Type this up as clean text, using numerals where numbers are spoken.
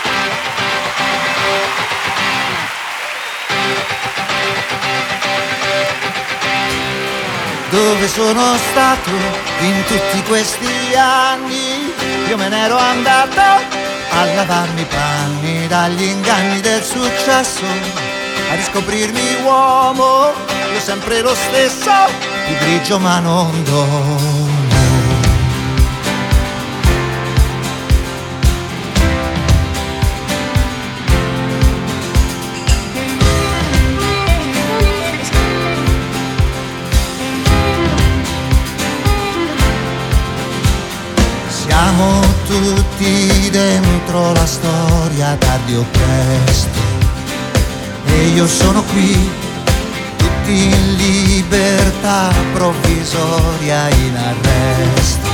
Dove sono stato in tutti questi anni? Io me n'ero andato a lavarmi i panni dagli inganni del successo, a riscoprirmi uomo, io sempre lo stesso, di grigio ma non dono. Siamo tutti dentro la storia tardi o presto, e io sono qui, tutti in libertà provvisoria in arresto.